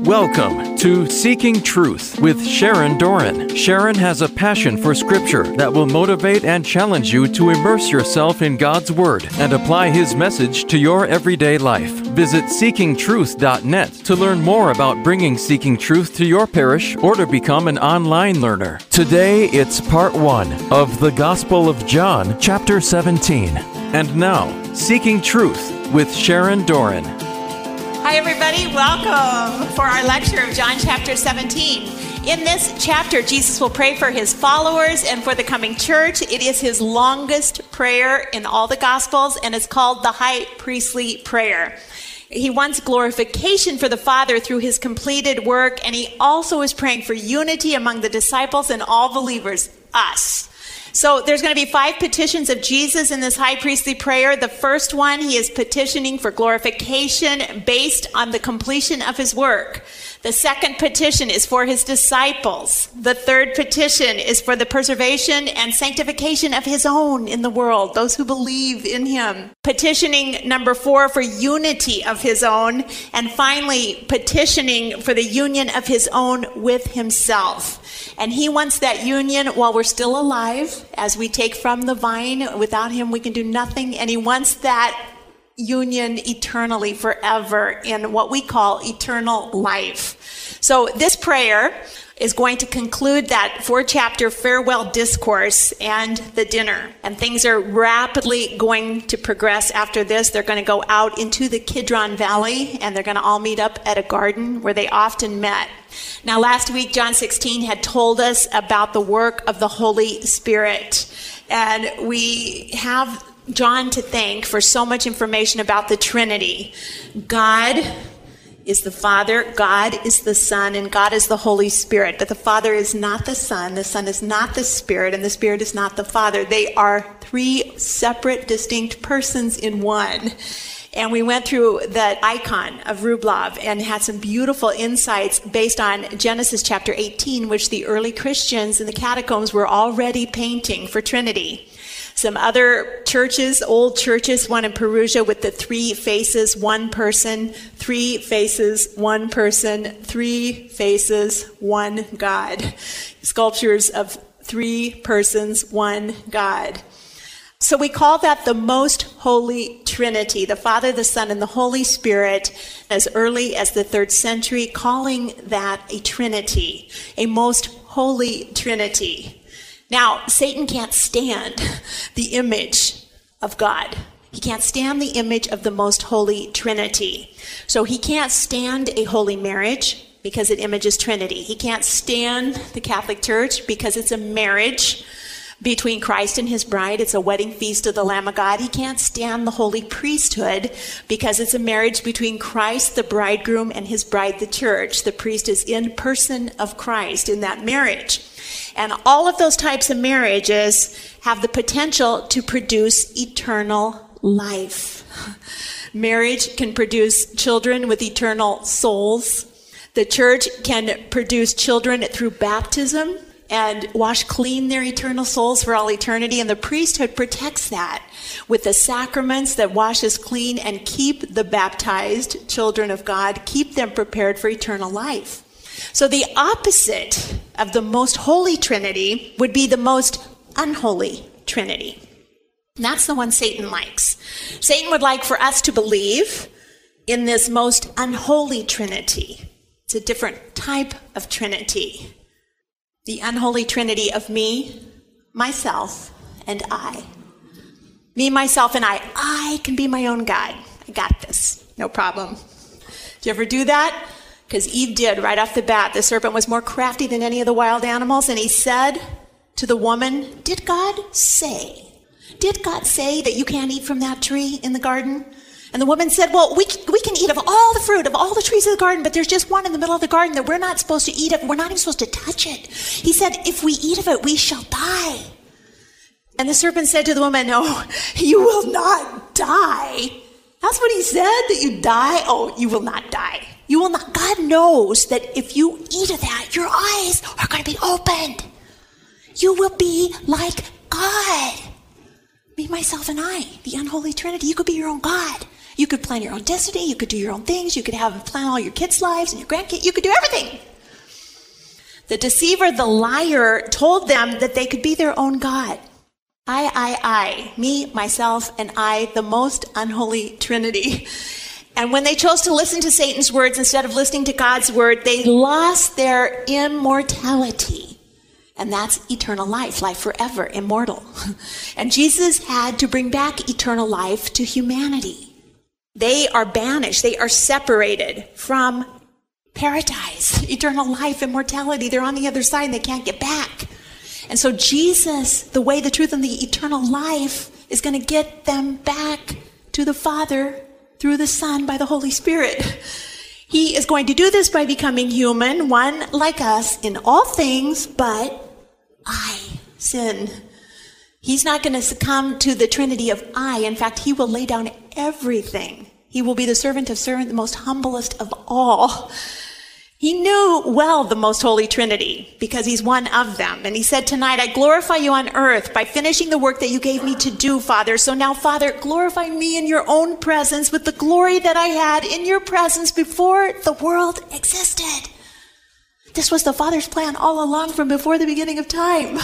Welcome to Seeking Truth with Sharon Doran. Sharon has a passion for Scripture that will motivate and challenge you to immerse yourself in God's Word and apply His message to your everyday life. Visit seekingtruth.net to learn more about bringing Seeking Truth to your parish or to become an online learner. Today, it's part 1 of the Gospel of John, chapter 17. And now, Seeking Truth with Sharon Doran. Hi everybody, welcome for our lecture of John chapter 17. In this chapter, Jesus will pray for his followers and for the coming church. It is his longest prayer in all the Gospels, and it's called the High Priestly Prayer. He wants glorification for the Father through his completed work, and he also is praying for unity among the disciples and all believers, us. So there's going to be 5 petitions of Jesus in this high priestly prayer. The first one, he is petitioning for glorification based on the completion of his work. The second petition is for his disciples. The third petition is for the preservation and sanctification of his own in the world, those who believe in him. Petitioning number 4 for unity of his own. And finally, petitioning for the union of his own with himself. And he wants that union while we're still alive, as we take from the vine. Without him, we can do nothing. And he wants that union eternally, forever, in what we call eternal life. So this prayer is going to conclude that 4-chapter farewell discourse and the dinner. And things are rapidly going to progress after this. They're going to go out into the Kidron Valley, and they're going to all meet up at a garden where they often met. Now, last week, John 16 had told us about the work of the Holy Spirit. And we have John to thank for so much information about the Trinity. God is the Father, God is the Son, and God is the Holy Spirit. But the Father is not the Son is not the Spirit, and the Spirit is not the Father. They are 3 separate, distinct persons in one. And we went through that icon of Rublev and had some beautiful insights based on Genesis chapter 18, which the early Christians in the catacombs were already painting for Trinity. Some other churches, old churches, one in Perugia with the 3 faces, 1 person, 3 faces, 1 person, 3 faces, 1 God. Sculptures of 3 persons, 1 God. So we call that the most holy Trinity, the Father, the Son, and the Holy Spirit, as early as the 3rd century, calling that a Trinity, a most holy Trinity. Now, Satan can't stand the image of God. He can't stand the image of the most holy Trinity. So he can't stand a holy marriage because it images Trinity. He can't stand the Catholic Church because it's a marriage between Christ and his bride. It's a wedding feast of the Lamb of God. He can't stand the holy priesthood because it's a marriage between Christ, the bridegroom, and his bride, the church. The priest is in person of Christ in that marriage. And all of those types of marriages have the potential to produce eternal life. Marriage can produce children with eternal souls. The church can produce children through baptism and wash clean their eternal souls for all eternity. And the priesthood protects that with the sacraments that wash us clean and keep the baptized children of God, keep them prepared for eternal life. So the opposite of the most holy Trinity would be the most unholy Trinity. And that's the one Satan likes. Satan would like for us to believe in this most unholy Trinity. It's a different type of Trinity. The unholy Trinity of me, myself, and I. Me, myself, and I can be my own God. I got this. No problem. Do you ever do that? Because Eve did right off the bat. The serpent was more crafty than any of the wild animals, and he said to the woman, Did God say that you can't eat from that tree in the garden? And the woman said, well, we can eat of all the fruit of all the trees of the garden, but there's just one in the middle of the garden that we're not supposed to eat of. We're not even supposed to touch it. He said, if we eat of it, we shall die. And the serpent said to the woman, no, you will not die. That's what he said, that you die? Oh, you will not die. You will not. God knows that if you eat of that, your eyes are going to be opened. You will be like God. Me, myself, and I, the unholy Trinity. You could be your own God. You could plan your own destiny. You could do your own things. You could plan all your kids' lives and your grandkids. You could do everything. The deceiver, the liar, told them that they could be their own God. I, me, myself, and I, the most unholy Trinity. And when they chose to listen to Satan's words instead of listening to God's word, they lost their immortality. And that's eternal life forever, immortal. And Jesus had to bring back eternal life to humanity. They are banished. They are separated from paradise, eternal life, immortality. They're on the other side and they can't get back. And so Jesus, the way, the truth, and the eternal life is going to get them back to the Father through the Son by the Holy Spirit. He is going to do this by becoming human, one like us in all things, but sin. He's not going to succumb to the trinity of I. In fact, he will lay down everything. He will be the servant of servant, the most humblest of all. He knew well the most holy Trinity because he's one of them. And he said, tonight, I glorify you on earth by finishing the work that you gave me to do, Father. So now, Father, glorify me in your own presence with the glory that I had in your presence before the world existed. This was the Father's plan all along from before the beginning of time.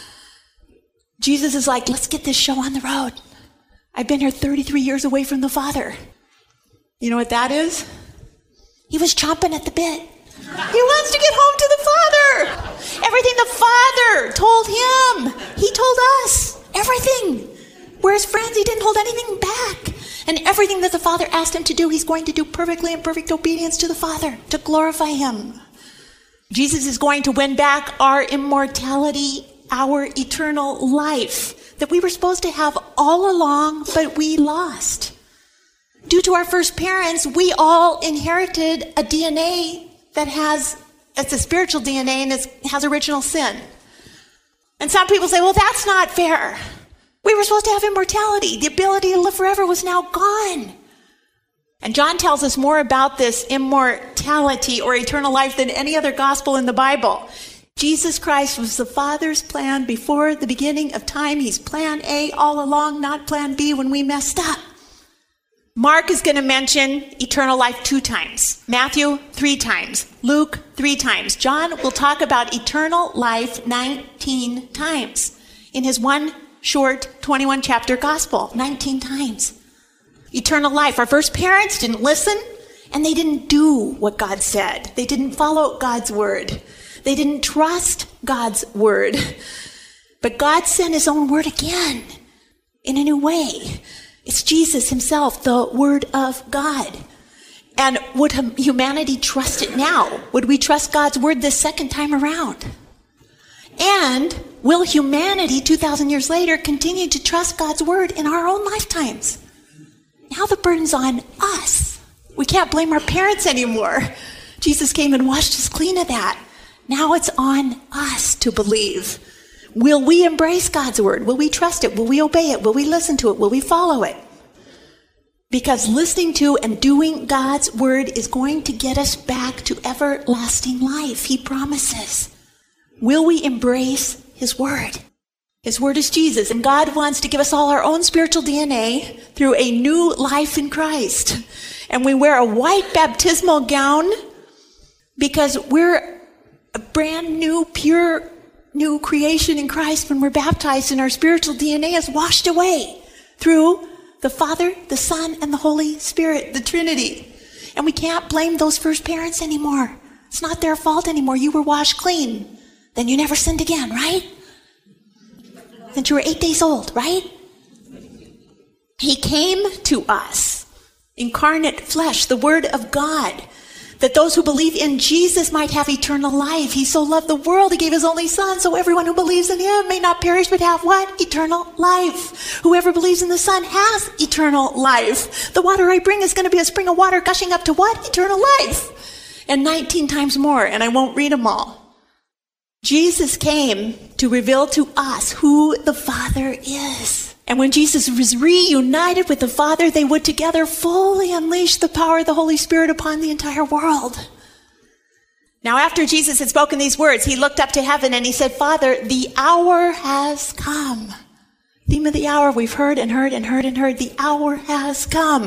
Jesus is like, let's get this show on the road. I've been here 33 years away from the Father. You know what that is? He was chomping at the bit. He wants to get home to the Father. Everything the Father told him, he told us. Everything. We're his friends. He didn't hold anything back. And everything that the Father asked him to do, he's going to do perfectly in perfect obedience to the Father to glorify him. Jesus is going to win back our immortality, our eternal life that we were supposed to have all along, but we lost. Due to our first parents, we all inherited a DNA it's a spiritual DNA and it has original sin. And some people say, well, that's not fair. We were supposed to have immortality. The ability to live forever was now gone. And John tells us more about this immortality or eternal life than any other gospel in the Bible. Jesus Christ was the Father's plan before the beginning of time. He's plan A all along, not plan B when we messed up. Mark is going to mention eternal life 2 times. Matthew 3 times. Luke 3 times. John will talk about eternal life 19 times in his one short 21 chapter gospel. 19 times. Eternal life. Our first parents didn't listen and they didn't do what God said. They didn't follow God's word. They didn't trust God's word. But God sent his own word again in a new way. It's Jesus himself, the Word of God. And would humanity trust it now? Would we trust God's Word this second time around? And will humanity 2,000 years later continue to trust God's Word in our own lifetimes? Now the burden's on us. We can't blame our parents anymore. Jesus came and washed us clean of that. Now it's on us to believe. Will we embrace God's word? Will we trust it? Will we obey it? Will we listen to it? Will we follow it? Because listening to and doing God's word is going to get us back to everlasting life. He promises. Will we embrace his word? His word is Jesus, and God wants to give us all our own spiritual DNA through a new life in Christ. And we wear a white baptismal gown because we're a brand new, pure new creation in Christ when we're baptized, and our spiritual DNA is washed away through the Father, the Son, and the Holy Spirit, the Trinity. And we can't blame those first parents anymore. It's not their fault anymore. You were washed clean. Then you never sinned again, right? Since you were 8 days old, right? He came to us, incarnate flesh, the Word of God, that those who believe in Jesus might have eternal life. He so loved the world, he gave his only Son, so everyone who believes in him may not perish but have what? Eternal life. Whoever believes in the Son has eternal life. The water I bring is going to be a spring of water gushing up to what? Eternal life. And 19 times more, and I won't read them all. Jesus came to reveal to us who the Father is. And when Jesus was reunited with the Father, they would together fully unleash the power of the Holy Spirit upon the entire world. Now, after Jesus had spoken these words, he looked up to heaven and he said, Father, the hour has come. Theme of the hour, we've heard and heard and heard and heard. The hour has come.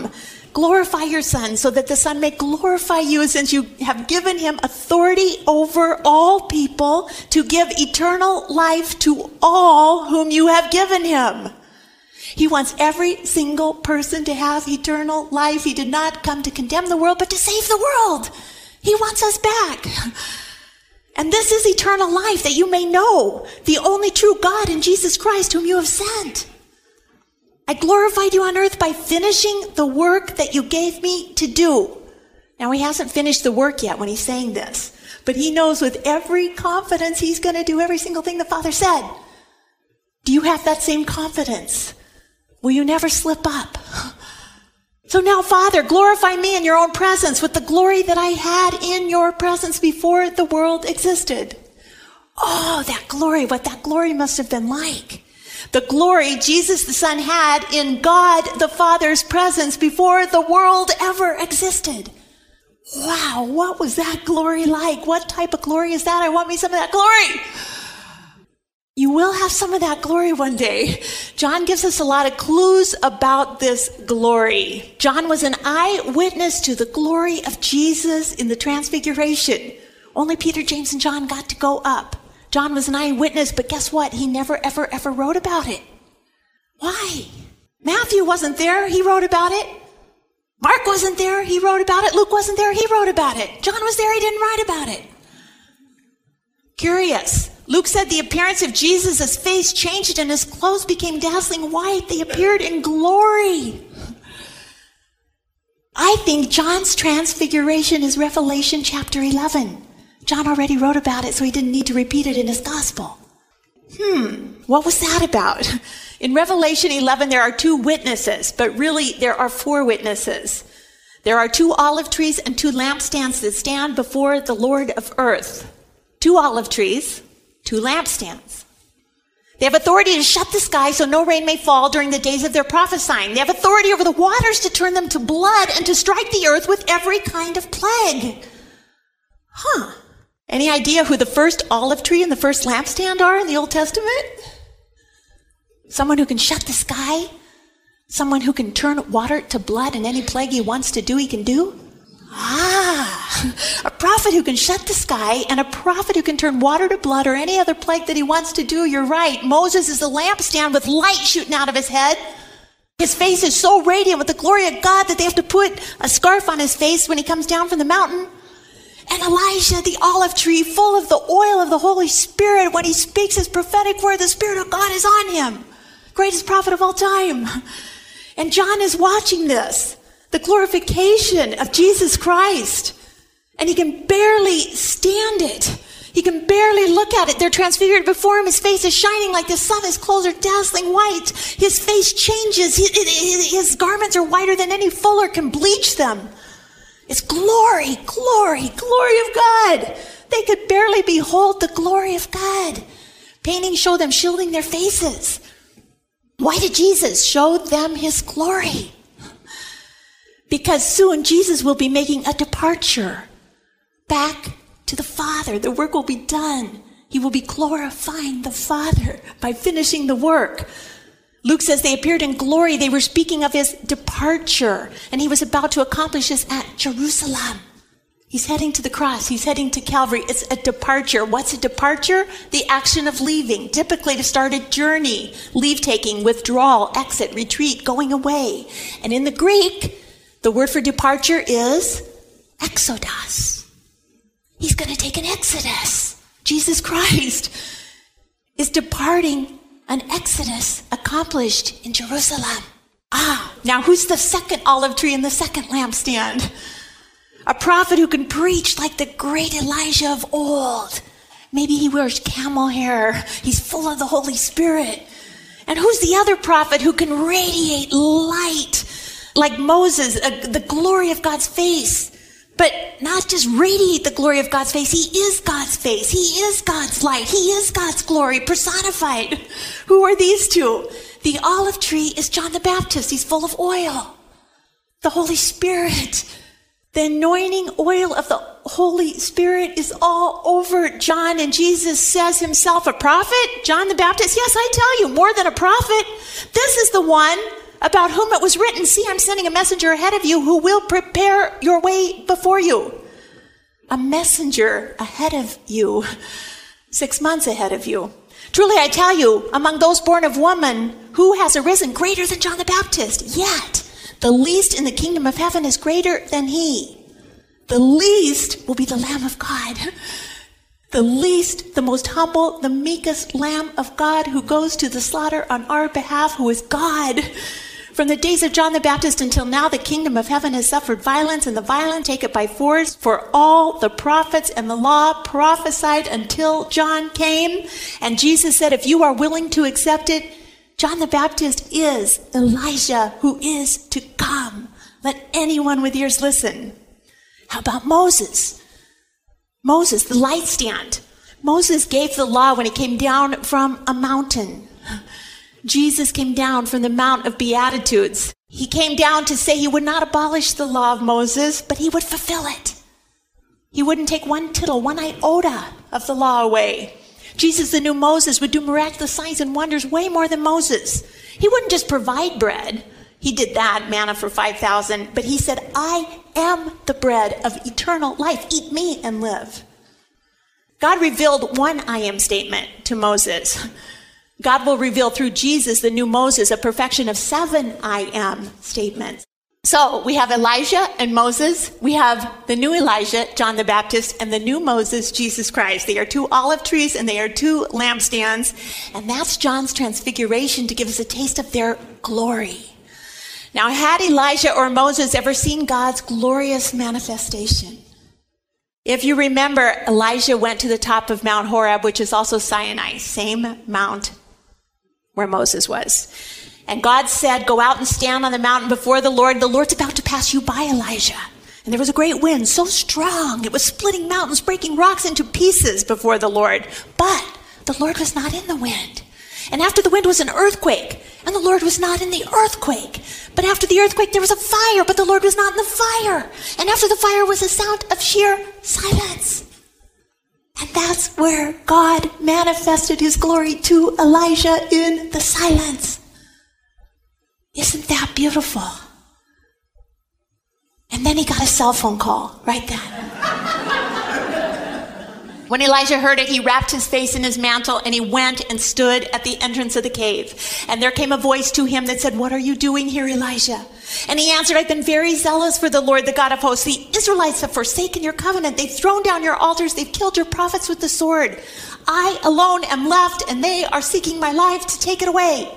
glorify your Son so that the Son may glorify you, since you have given him authority over all people to give eternal life to all whom you have given him. He wants every single person to have eternal life. He did not come to condemn the world, but to save the world. He wants us back. And this is eternal life, that you may know the only true God in Jesus Christ, whom you have sent. I glorified you on earth by finishing the work that you gave me to do. Now, he hasn't finished the work yet when he's saying this, but he knows with every confidence he's going to do every single thing the Father said. Do you have that same confidence? Will you never slip up? So now, Father, glorify me in your own presence with the glory that I had in your presence before the world existed. Oh, that glory, what that glory must have been like. The glory Jesus the Son had in God the Father's presence before the world ever existed. Wow, what was that glory like? What type of glory is that? I want me some of that glory. You will have some of that glory one day. John gives us a lot of clues about this glory. John was an eyewitness to the glory of Jesus in the Transfiguration. Only Peter, James, and John got to go up. John was an eyewitness, but guess what? He never, ever, ever wrote about it. Why? Matthew wasn't there. He wrote about it. Mark wasn't there. He wrote about it. Luke wasn't there. He wrote about it. John was there. He didn't write about it. Curious. Luke said the appearance of Jesus' face changed and his clothes became dazzling white. They appeared in glory. I think John's transfiguration is Revelation chapter 11. John already wrote about it, so he didn't need to repeat it in his gospel. What was that about? In Revelation 11, there are 2 witnesses, but really there are 4 witnesses. There are 2 olive trees and 2 lampstands that stand before the Lord of earth. 2 olive trees, 2 lampstands. They have authority to shut the sky so no rain may fall during the days of their prophesying. They have authority over the waters to turn them to blood and to strike the earth with every kind of plague. Any idea who the first olive tree and the first lampstand are in the Old Testament? Someone who can shut the sky? Someone who can turn water to blood, and any plague he wants to do, he can do? A prophet who can shut the sky and a prophet who can turn water to blood or any other plague that he wants to do. You're right. Moses is a lampstand with light shooting out of his head. His face is so radiant with the glory of God that they have to put a scarf on his face when he comes down from the mountain. And Elijah, the olive tree, full of the oil of the Holy Spirit, when he speaks his prophetic word, the Spirit of God is on him. Greatest prophet of all time. And John is watching this, the glorification of Jesus Christ. And he can barely stand it. He can barely look at it. They're transfigured before him. His face is shining like the sun. His clothes are dazzling white. His face changes. His garments are whiter than any fuller can bleach them. It's glory, glory, glory of God. They could barely behold the glory of God. Paintings show them shielding their faces. Why did Jesus show them his glory? Because soon Jesus will be making a departure back to the Father. The work will be done. He will be glorifying the Father by finishing the work. Luke says they appeared in glory. They were speaking of his departure, and he was about to accomplish this at Jerusalem. He's heading to the cross. He's heading to Calvary. It's a departure. What's a departure? The action of leaving, typically to start a journey, leave-taking, withdrawal, exit, retreat, going away. And in the Greek, the word for departure is exodus. He's going to take an exodus. Jesus Christ is departing an exodus accomplished in Jerusalem. Now who's the second olive tree and the second lampstand? A prophet who can preach like the great Elijah of old. Maybe he wears camel hair. He's full of the Holy Spirit. And who's the other prophet who can radiate light like Moses, the glory of God's face? But not just radiate the glory of God's face. He is God's face. He is God's light. He is God's glory personified. Who are these two? The olive tree is John the Baptist. He's full of oil. The Holy Spirit. The anointing oil of the Holy Spirit is all over John. And Jesus says himself, a prophet? John the Baptist? Yes, I tell you, more than a prophet. This is the one about whom it was written, see, I'm sending a messenger ahead of you who will prepare your way before you. A messenger ahead of you, 6 months ahead of you. Truly, I tell you, among those born of woman, who has arisen greater than John the Baptist? Yet, the least in the kingdom of heaven is greater than he. The least will be the Lamb of God. The least, the most humble, the meekest Lamb of God who goes to the slaughter on our behalf, who is God. From the days of John the Baptist until now, the kingdom of heaven has suffered violence, and the violent take it by force. For all the prophets and the law prophesied until John came. And Jesus said, if you are willing to accept it, John the Baptist is Elijah who is to come. Let anyone with ears listen. How about Moses? Moses, the light stand. Moses gave the law when he came down from a mountain. Jesus came down from the Mount of Beatitudes. He came down to say he would not abolish the law of Moses, but he would fulfill it. He wouldn't take one tittle, one iota of the law away. Jesus, the new Moses, would do miraculous signs and wonders way more than Moses. He wouldn't just provide bread. He did that, manna for 5,000, but he said, I am the bread of eternal life. Eat me and live. God revealed one I am statement to Moses. God will reveal through Jesus, the new Moses, a perfection of 7 I am statements. So we have Elijah and Moses. We have the new Elijah, John the Baptist, and the new Moses, Jesus Christ. They are 2 olive trees and they are 2 lampstands. And that's John's transfiguration to give us a taste of their glory. Now, had Elijah or Moses ever seen God's glorious manifestation? If you remember, Elijah went to the top of Mount Horeb, which is also Sinai, same mount where Moses was. And God said, go out and stand on the mountain before the Lord. The Lord's about to pass you by, Elijah. And there was a great wind, so strong, it was splitting mountains, breaking rocks into pieces before the Lord. But the Lord was not in the wind. And after the wind was an earthquake, and the Lord was not in the earthquake. But after the earthquake, there was a fire, but the Lord was not in the fire. And after the fire was a sound of sheer silence. And that's where God manifested his glory to Elijah, in the silence. Isn't that beautiful? And then he got a cell phone call right then. When Elijah heard it, he wrapped his face in his mantle and he went and stood at the entrance of the cave. And there came a voice to him that said, what are you doing here, Elijah? And he answered, I've been very zealous for the Lord, the God of hosts. The Israelites have forsaken your covenant. They've thrown down your altars. They've killed your prophets with the sword. I alone am left, and they are seeking my life to take it away.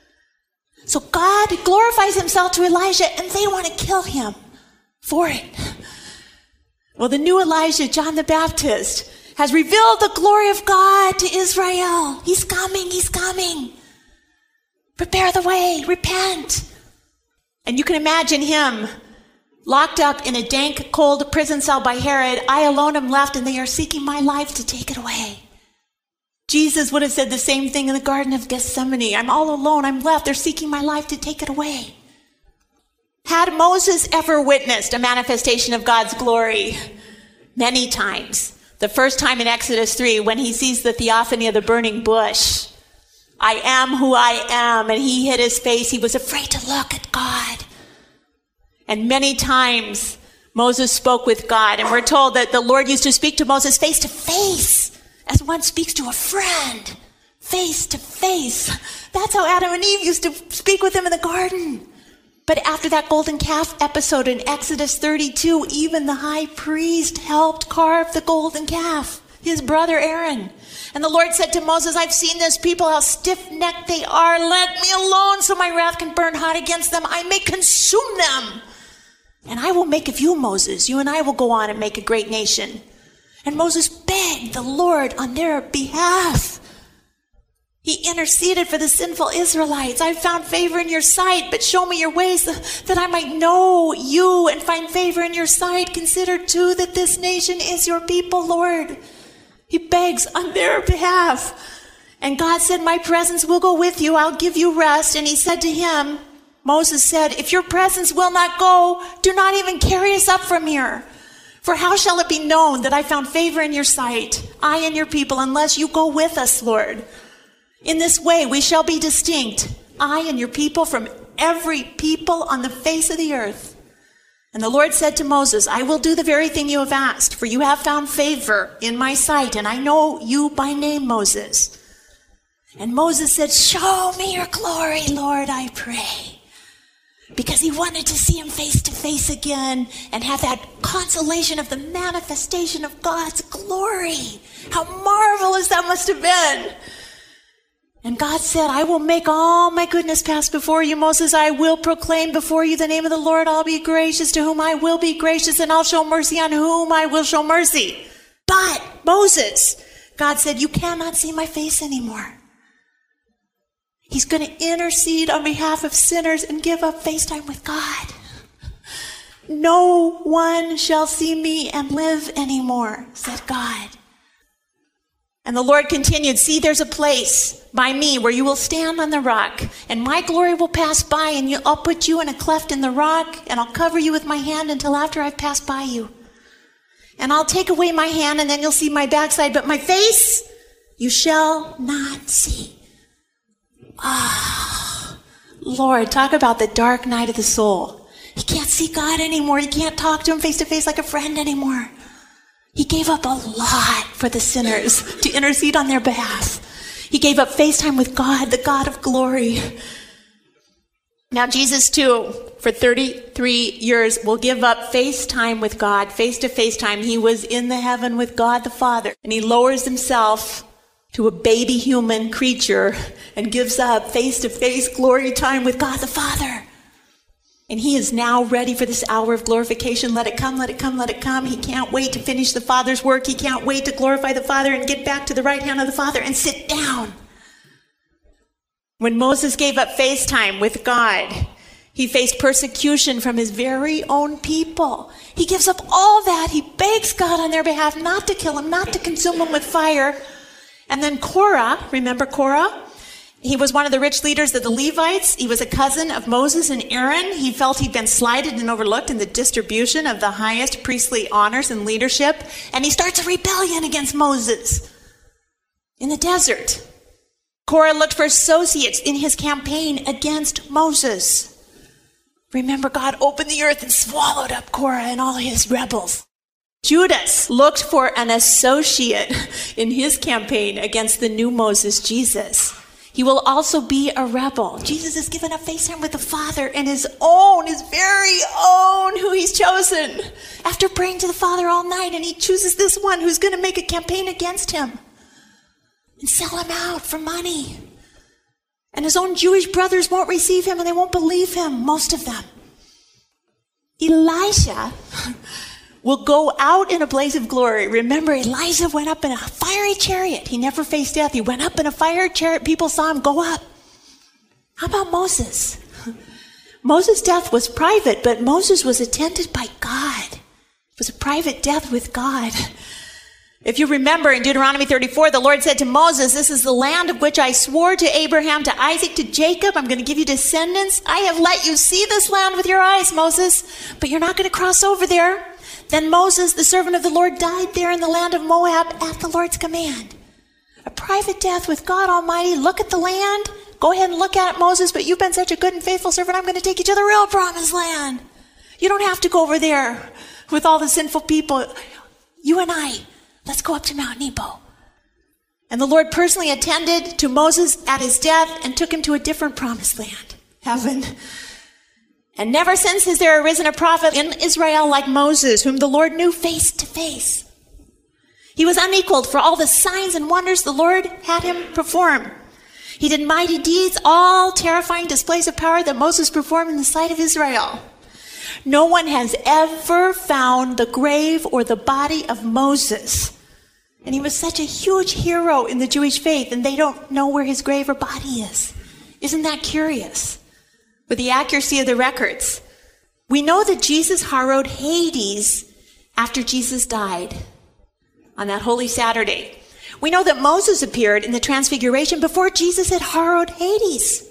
So God glorifies himself to Elijah, and they want to kill him for it. Well, the new Elijah, John the Baptist, has revealed the glory of God to Israel. He's coming, he's coming. Prepare the way, repent. And you can imagine him locked up in a dank, cold prison cell by Herod. I alone am left, and they are seeking my life to take it away. Jesus would have said the same thing in the Garden of Gethsemane. I'm all alone, I'm left, they're seeking my life to take it away. Had Moses ever witnessed a manifestation of God's glory? Many times. The first time in Exodus 3, when he sees the theophany of the burning bush. I am who I am, and he hid his face. He was afraid to look at God. And many times Moses spoke with God, and we're told that the Lord used to speak to Moses face to face, as one speaks to a friend, face to face. That's how Adam and Eve used to speak with him in the garden. But after that golden calf episode in Exodus 32, even the high priest helped carve the golden calf, his brother Aaron. And the Lord said to Moses, I've seen this people, how stiff-necked they are. Let me alone so my wrath can burn hot against them. I may consume them. And I will make of you, Moses. You and I will go on and make a great nation. And Moses begged the Lord on their behalf. He interceded for the sinful Israelites. I've found favor in your sight, but show me your ways that I might know you and find favor in your sight. Consider too that this nation is your people, Lord. He begs on their behalf. And God said, my presence will go with you. I'll give you rest. And he said to him, Moses said, if your presence will not go, do not even carry us up from here. For how shall it be known that I found favor in your sight, I and your people, unless you go with us, Lord? In this way we shall be distinct, I and your people, from every people on the face of the earth. And the Lord said to Moses, I will do the very thing you have asked, for you have found favor in my sight, and I know you by name, Moses. And Moses said, show me your glory, Lord, I pray. Because he wanted to see him face to face again and have that consolation of the manifestation of God's glory. How marvelous that must have been. And God said, I will make all my goodness pass before you, Moses. I will proclaim before you the name of the Lord. I'll be gracious to whom I will be gracious, and I'll show mercy on whom I will show mercy. But Moses, God said, you cannot see my face anymore. He's going to intercede on behalf of sinners and give up FaceTime with God. No one shall see me and live anymore, said God. And the Lord continued, see, there's a place by me where you will stand on the rock, and my glory will pass by, and I'll put you in a cleft in the rock, and I'll cover you with my hand until after I've passed by you. And I'll take away my hand, and then you'll see my backside, but my face you shall not see. Lord, talk about the dark night of the soul. You can't see God anymore. You can't talk to him face to face like a friend anymore. He gave up a lot for the sinners to intercede on their behalf. He gave up FaceTime with God, the God of glory. Now Jesus too, for 33 years, will give up FaceTime with God, face-to-face time. He was in the heaven with God the Father, and he lowers himself to a baby human creature and gives up face-to-face glory time with God the Father. And he is now ready for this hour of glorification. Let it come, let it come, let it come. He can't wait to finish the Father's work. He can't wait to glorify the Father and get back to the right hand of the Father and sit down. When Moses gave up FaceTime with God, he faced persecution from his very own people. He gives up all that. He begs God on their behalf not to kill him, not to consume him with fire. And then Korah, remember Korah? He was one of the rich leaders of the Levites. He was a cousin of Moses and Aaron. He felt he'd been slighted and overlooked in the distribution of the highest priestly honors and leadership. And he starts a rebellion against Moses in the desert. Korah looked for associates in his campaign against Moses. Remember, God opened the earth and swallowed up Korah and all his rebels. Judas looked for an associate in his campaign against the new Moses, Jesus. He will also be a rebel. Jesus has given up FaceTime with the Father and his very own, who he's chosen. After praying to the Father all night, and he chooses this one who's going to make a campaign against him and sell him out for money. And his own Jewish brothers won't receive him, and they won't believe him, most of them. Elijah will go out in a blaze of glory. Remember, Elijah went up in a fiery chariot. He never faced death. He went up in a fiery chariot. People saw him go up. How about Moses? Moses' death was private, but Moses was attended by God. It was a private death with God. If you remember in Deuteronomy 34, the Lord said to Moses, this is the land of which I swore to Abraham, to Isaac, to Jacob. I'm going to give you descendants. I have let you see this land with your eyes, Moses, but you're not going to cross over there. Then Moses, the servant of the Lord, died there in the land of Moab at the Lord's command. A private death with God Almighty. Look at the land. Go ahead and look at it, Moses, but you've been such a good and faithful servant. I'm going to take you to the real promised land. You don't have to go over there with all the sinful people. You and I, let's go up to Mount Nebo. And the Lord personally attended to Moses at his death and took him to a different promised land, heaven. And never since has there arisen a prophet in Israel like Moses, whom the Lord knew face to face. He was unequaled for all the signs and wonders the Lord had him perform. He did mighty deeds, all terrifying displays of power that Moses performed in the sight of Israel. No one has ever found the grave or the body of Moses. And he was such a huge hero in the Jewish faith, and they don't know where his grave or body is. Isn't that curious? With the accuracy of the records. We know that Jesus harrowed Hades after Jesus died on that Holy Saturday. We know that Moses appeared in the Transfiguration before Jesus had harrowed Hades.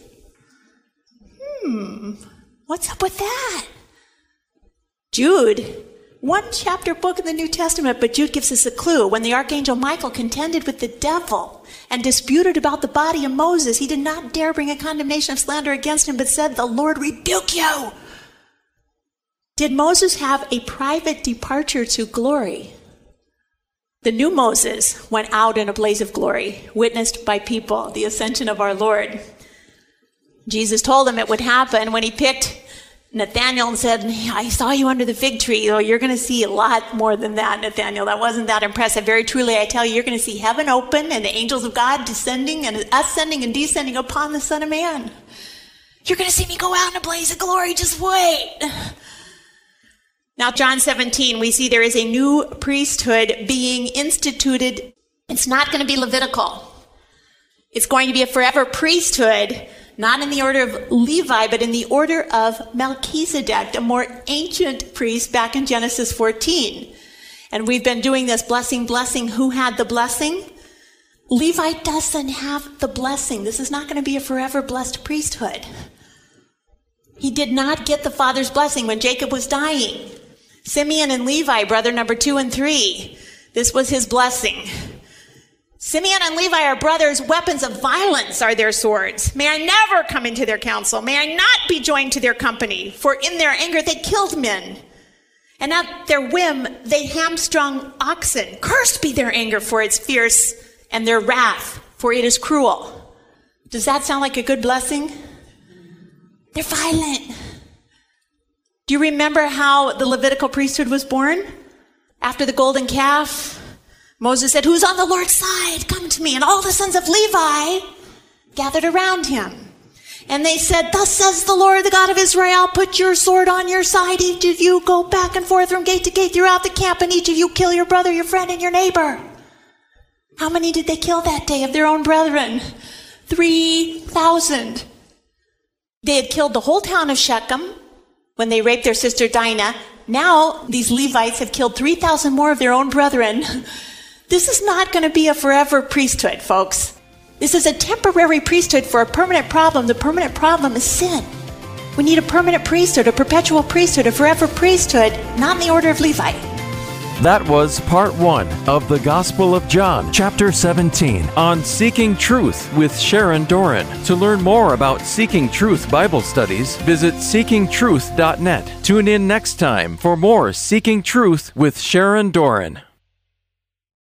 What's up with that? Jude One chapter book in the New Testament, but Jude gives us a clue. When the archangel Michael contended with the devil and disputed about the body of Moses, he did not dare bring a condemnation of slander against him, but said, "The Lord rebuke you." Did Moses have a private departure to glory? The new Moses went out in a blaze of glory, witnessed by people, the ascension of our Lord. Jesus told him it would happen when he picked Nathanael and said, "I saw you under the fig tree." Oh, you're going to see a lot more than that, Nathanael. That wasn't that impressive. Very truly, I tell you, you're going to see heaven open and the angels of God descending and ascending and descending upon the Son of Man. You're going to see me go out in a blaze of glory. Just wait. Now, John 17, we see there is a new priesthood being instituted. It's not going to be Levitical. It's going to be a forever priesthood, not in the order of Levi, but in the order of Melchizedek, a more ancient priest back in Genesis 14. And we've been doing this blessing. Who had the blessing? Levi doesn't have the blessing. This is not going to be a forever blessed priesthood. He did not get the Father's blessing when Jacob was dying. Simeon and Levi, brother number 2 and 3, this was his blessing. Simeon and Levi are brothers. Weapons of violence are their swords. May I never come into their counsel. May I not be joined to their company. For in their anger they killed men. And at their whim they hamstrung oxen. Cursed be their anger, for it's fierce, and their wrath, for it is cruel. Does that sound like a good blessing? They're violent. Do you remember how the Levitical priesthood was born? After the golden calf, Moses said, "Who's on the Lord's side? Come to me." And all the sons of Levi gathered around him. And they said, "Thus says the Lord, the God of Israel, put your sword on your side. Each of you go back and forth from gate to gate throughout the camp, and each of you kill your brother, your friend, and your neighbor." How many did they kill that day of their own brethren? 3,000. They had killed the whole town of Shechem when they raped their sister Dinah. Now these Levites have killed 3,000 more of their own brethren. This is not going to be a forever priesthood, folks. This is a temporary priesthood for a permanent problem. The permanent problem is sin. We need a permanent priesthood, a perpetual priesthood, a forever priesthood, not in the order of Levi. That was part 1 of the Gospel of John, chapter 17, on Seeking Truth with Sharon Doran. To learn more about Seeking Truth Bible studies, visit seekingtruth.net. Tune in next time for more Seeking Truth with Sharon Doran.